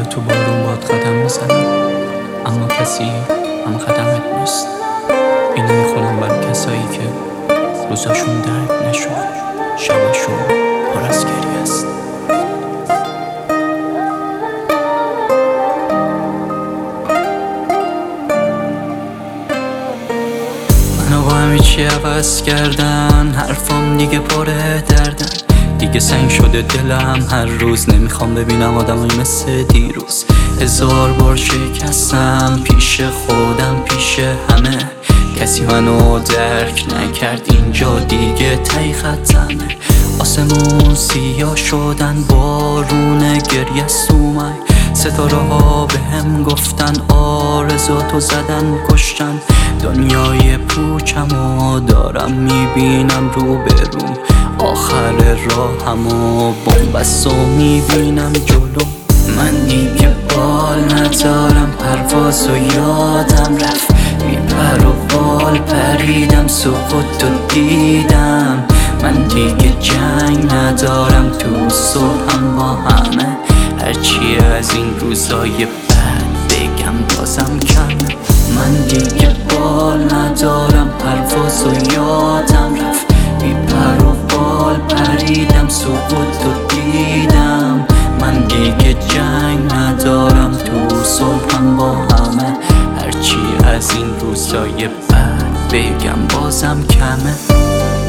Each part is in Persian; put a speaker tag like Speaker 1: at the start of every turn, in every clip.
Speaker 1: تو بارون باد قدم میزنم، اما کسی هم قدمت نیست. اینو میخونم برای کسایی که روزاشون درد نشد، شباشون پر از گریه است. منو با همه چی عوض کردن، حرفام دیگه پر دردن، دیگه سنگ شده دلم. هر روز نمیخوام ببینم آدمایی مثل دیروز. 1000 بار شکستم پیش خودم، پیش همه. کسی منو درک نکرد، اینجا دیگه تی خطمه. آسمون سیاه شدن، بارون گریه اومد. ستاره ها به هم گفتن آرزواتو زدن کشتن. دنیای پوچمو دارم میبینم رو بروم، آخر راهمو بنبستو میبینم جلو. من دیگه بال ندارم، پروازو یادم رفت. میپر و بال پریدم، سقوطو دیدم. من دیگه جنگ ندارم، تو صلحم با همه. هرچی از این روزای بد بگم بازم کمه. من دیگه بال ندارم، پروازو یادم رفت. میپر و بال پریدم، سقوطو دیدم. من دیگه جنگ ندارم، تو صلحم با همه. هرچی از این روزای بد بگم بازم کمه.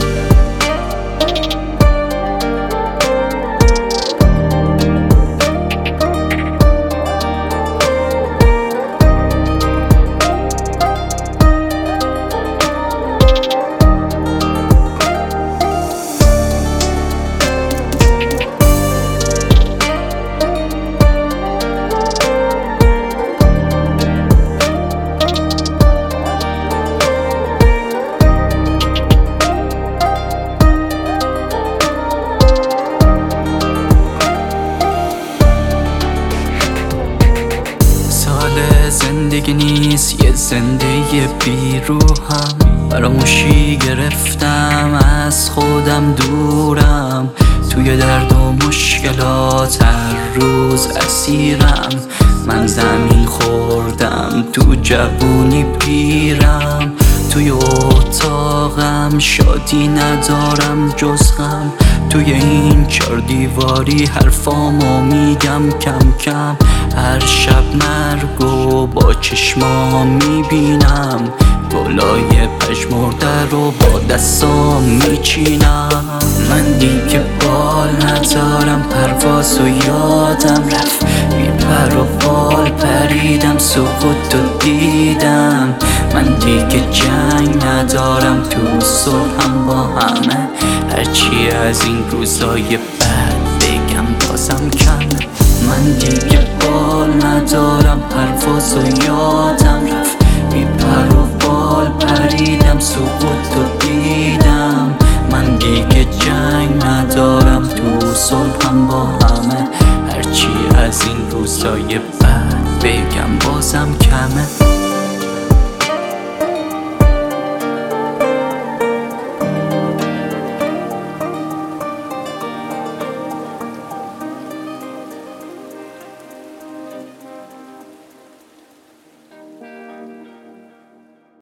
Speaker 1: زندگی نیست یه زندگی بیروحم. فراموشی گرفتم، از خودم دورم. توی درد و مشکلات هر روز اسیرم. من زمین خوردم، تو جوونی پیرم. توی اتاقم شادی ندارم جز غم. توی این 4 دیواری حرفامو میگم کم کم. هر شب مرگو با چشمام میبینم. گلای پژمرده رو با دستام میچینم. من دیگه بال ندارم، پروازو یادم رفت. میپر و بال پریدم، سقوطو دیدم. من دیگه جنگ ندارم، تو صلحم با همه. هرچی از این روزای بد بگم بازم کمه. من دیگه بال ندارم، پروازو یادم رفت. میپر و بال پریدم، سقوطو دیدم. من دیگه جنگ ندارم، تو صلحم با همه. هرچی از این روزای بد بگم بازم کمه.